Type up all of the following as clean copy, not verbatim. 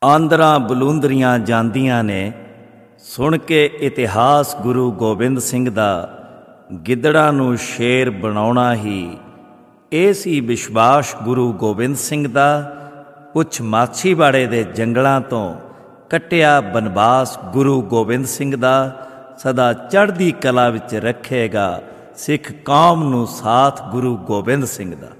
ਆਂਦਰਾਂ ਬਲੂੰਦਰੀਆਂ ਜਾਂਦੀਆਂ ਨੇ, ਸੁਣ ਕੇ ਇਤਿਹਾਸ ਗੁਰੂ ਗੋਬਿੰਦ ਸਿੰਘ ਦਾ ਗਿੱਦੜਾਂ ਨੂੰ ਸ਼ੇਰ ਬਣਾਉਣਾ ਹੀ ਇਹ ਸੀ ਵਿਸ਼ਵਾਸ ਗੁਰੂ ਗੋਬਿੰਦ ਸਿੰਘ ਦਾ। ਕੁਛ ਮਾਛੀਵਾੜੇ ਦੇ ਜੰਗਲਾਂ ਤੋਂ ਕੱਟਿਆ ਬਨਵਾਸ ਗੁਰੂ ਗੋਬਿੰਦ ਸਿੰਘ ਦਾ ਸਦਾ ਚੜ੍ਹਦੀ ਕਲਾ ਵਿੱਚ ਰੱਖੇਗਾ ਸਿੱਖ ਕੌਮ ਨੂੰ ਸਾਥ ਗੁਰੂ ਗੋਬਿੰਦ ਸਿੰਘ ਦਾ।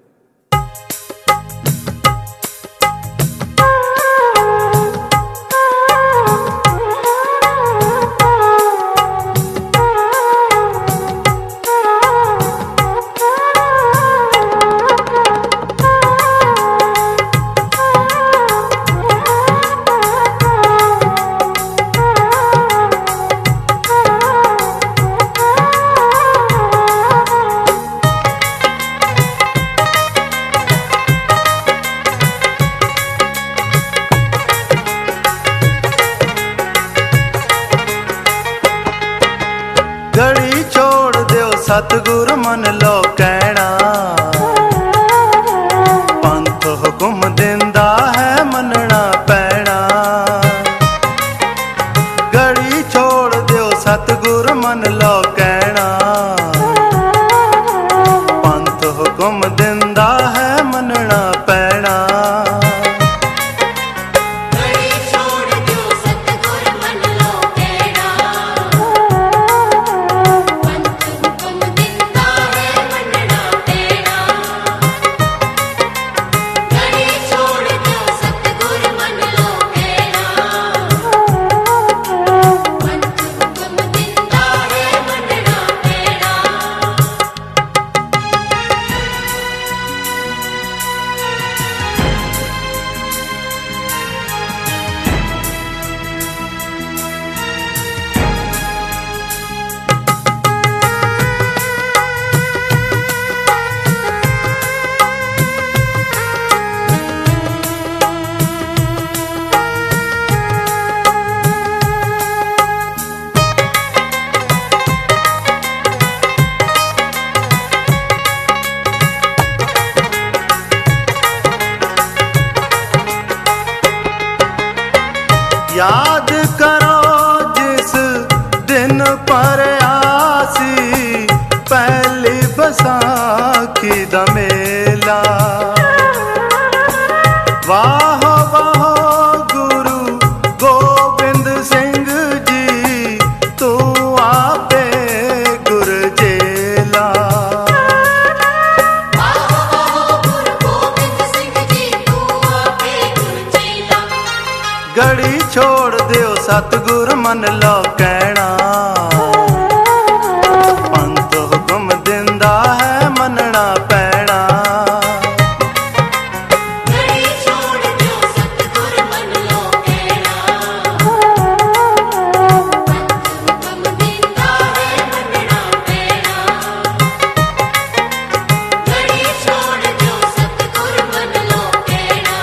घड़ी छोड़ दियो सतगुर मन लो कहना, पंथ हुक्म दिंदा है मनना पैना। घड़ी छोड़ दियो सतगुर मन लो कहना, पंथ हुक्म दिंदा है मनना पैना। याद करो जिस दिन पर आसी पहली बसाखी दा मेला। वाह वाह गुरु गोबिंद सिंह जी तू आपे गुरजेला। घड़ी छोड़ दियो सतगुर मन लो कहना, पंथ हुक्म दिंदा है मनना पैना। घड़ी छोड़ दियो सतगुर मन लो कहना, पंथ हुक्म दिंदा है मनना पैना। घड़ी छोड़ दियो सतगुर मन लो कहना,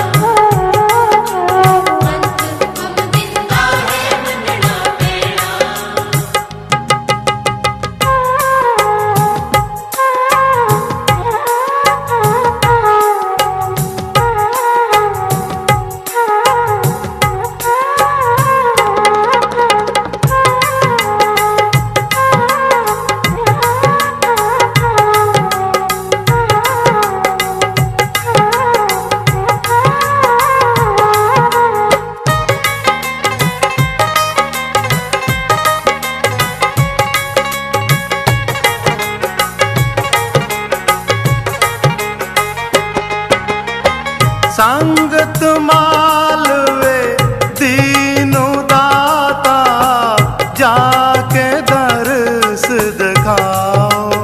संगत मालवे दीनु दाता जाके दरस दिखाओ।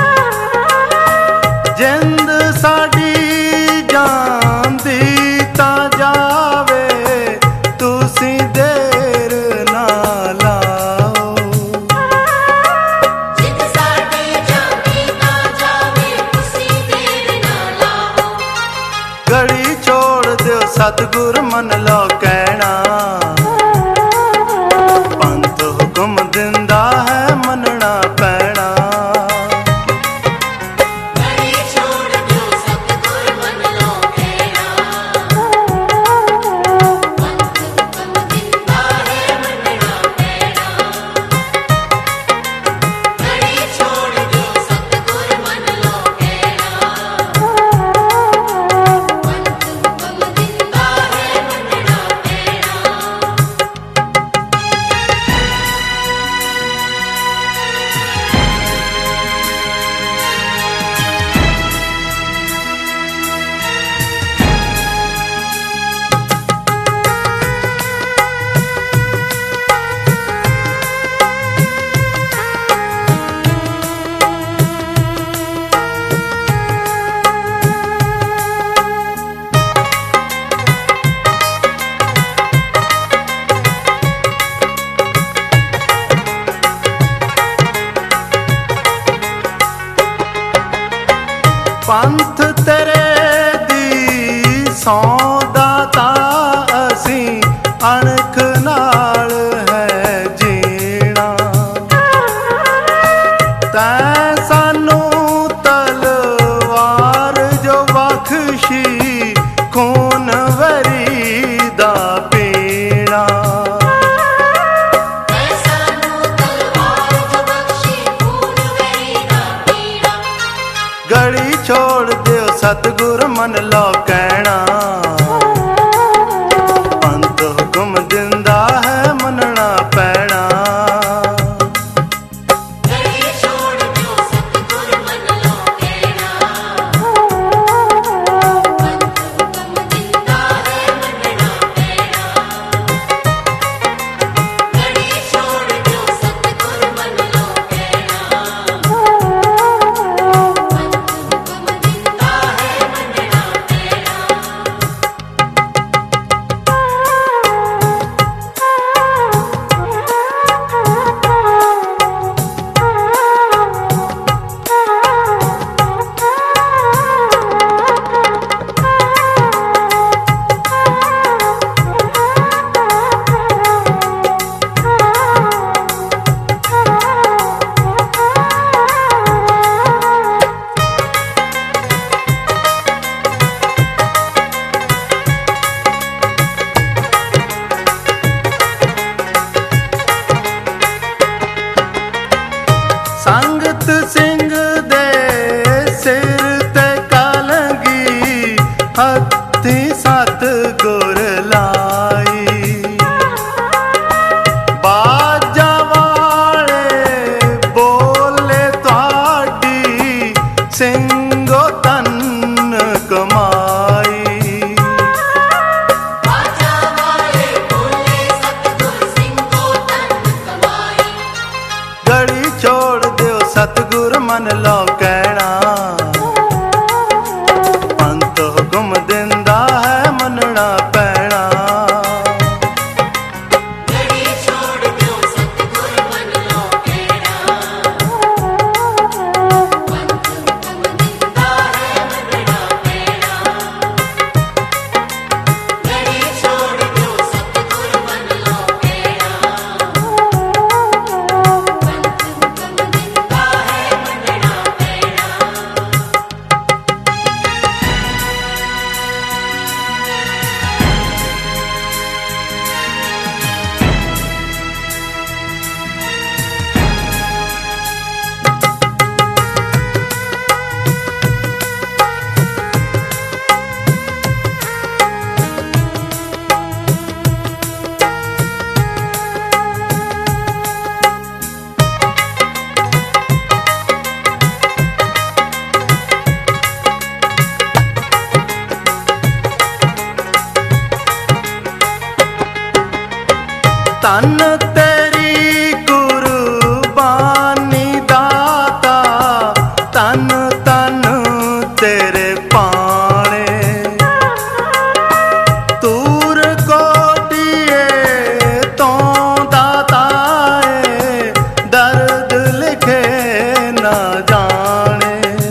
जिंद साडी जान दी ता जावे तुसी देर ना लाओ। जिंद साडी जान दी ता जावे तुसी देर ना लाओ। घड़ी छोड़ दियो सतगुर मन लो कहना, पंथ हुक्म दिंदा है मनना पैना। घड़ी छोड़ दियो सतगुर मन लो कहना, पैना। घड़ी छोड़ दो सतगुर मन लो कहना, पंथ हुक्म दिंदा है मनना पैना। घड़ी छोड़ दो सतगुर मन लो कहना, पंथ हुक्म दिंदा है मनना पैना। तन तेरी कुर्बानी दाता, तन तन तेरे पाने। तूर कोटिए तो दाताए, दर्द लिखे न जाने।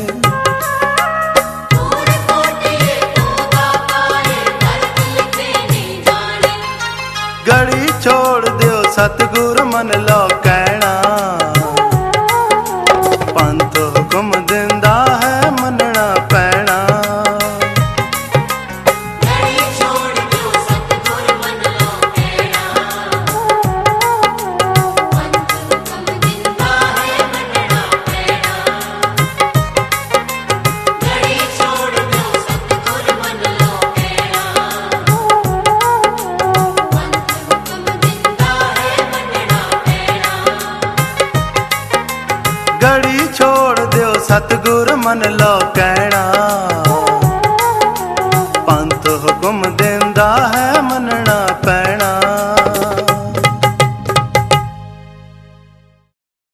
दूर कोटिए तो दाताए, दर्द लिखे नहीं जाने। घड़ी छोड़ दियो सतगुर मन लो कहना, पंथ हुक्म दिंदा है मनना पैना। घड़ी छोड़ दो सतगुर मन लो कहना, पंथ हुक्म दिंदा है मनना पैना। घड़ी छोड़ दो सतगुर मन लो कहना, पंथ हुक्म दिंदा है मनना पैना। घड़ी छोड़ दियो सतगुर मन लो कहना, पंथ हुक्म दिंदा है मनना पैना।